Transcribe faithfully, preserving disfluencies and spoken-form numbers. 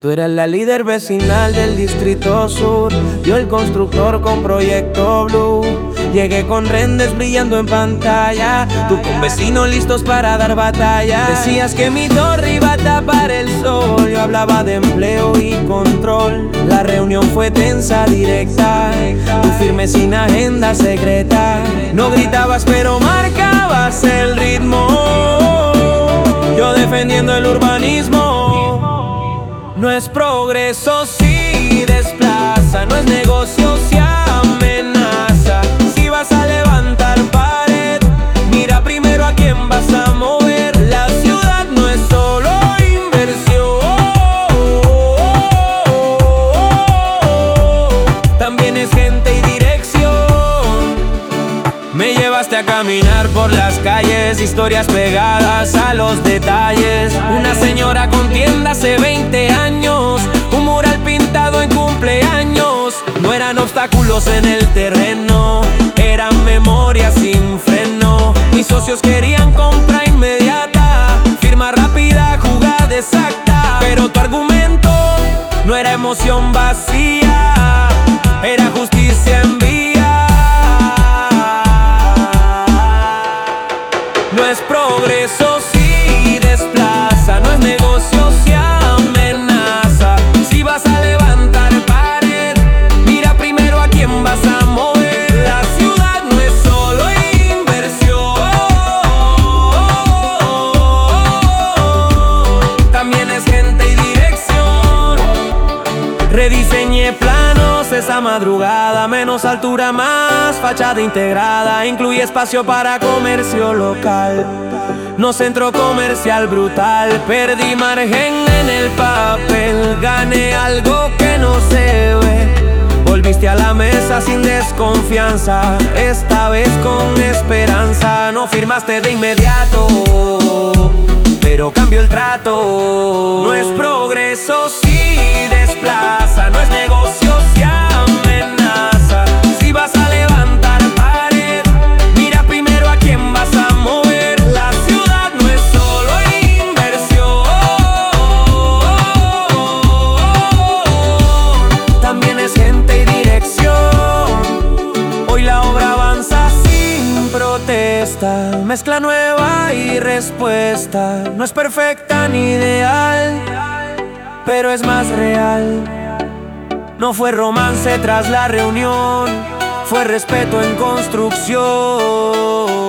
Tú eras la líder vecinal del Distrito Sur, yo el constructor con Proyecto Blue. Llegué con rendes brillando en pantalla, tú con vecinos listos para dar batalla. Decías que mi torre iba a tapar el sol, yo hablaba de empleo y control. La reunión fue tensa, directa, tú firme sin agenda secreta. No gritabas pero marcabas el ritmo, yo defendiendo el urbanismo. No es progreso si desplaza, no es negocio si amenaza. Si vas a levantar pared, mira primero a quién vas a mover. La ciudad no es solo inversión, también es gente y dirección. Me llevaste a caminar por las calles, historias pegadas a los detalles. Una señora con tienda hace veinte años, un mural pintado en cumpleaños. No eran obstáculos en el terreno, eran memorias sin freno. Mis socios querían compra inmediata, firma rápida, jugada exacta. Pero tu argumento no era emoción vacía, era justicia en vía. No es progreso si desplaza, no es negocio si amenaza. Si vas a levantar pared, mira primero a quién vas a mover. La ciudad no es solo inversión, también es gente y dirección. Rediseñé planos esa madrugada, menos altura, más fachada integrada. Incluye espacio para comercio local, no centro comercial brutal. Perdí margen en el papel, gané algo que no se ve. Volviste a la mesa sin desconfianza, esta vez con esperanza. No firmaste de inmediato, pero cambió el trato. No es progreso si desplaza, no es negocio si amenaza. Si vas a levantar pared, mira primero a quién vas a mover. La ciudad no es solo inversión, también es gente y dirección. Hoy la obra avanza sin protesta, mezcla nueva y respuesta. No es perfecta ni ideal, pero es más real. No fue romance tras la reunión, fue respeto en construcción.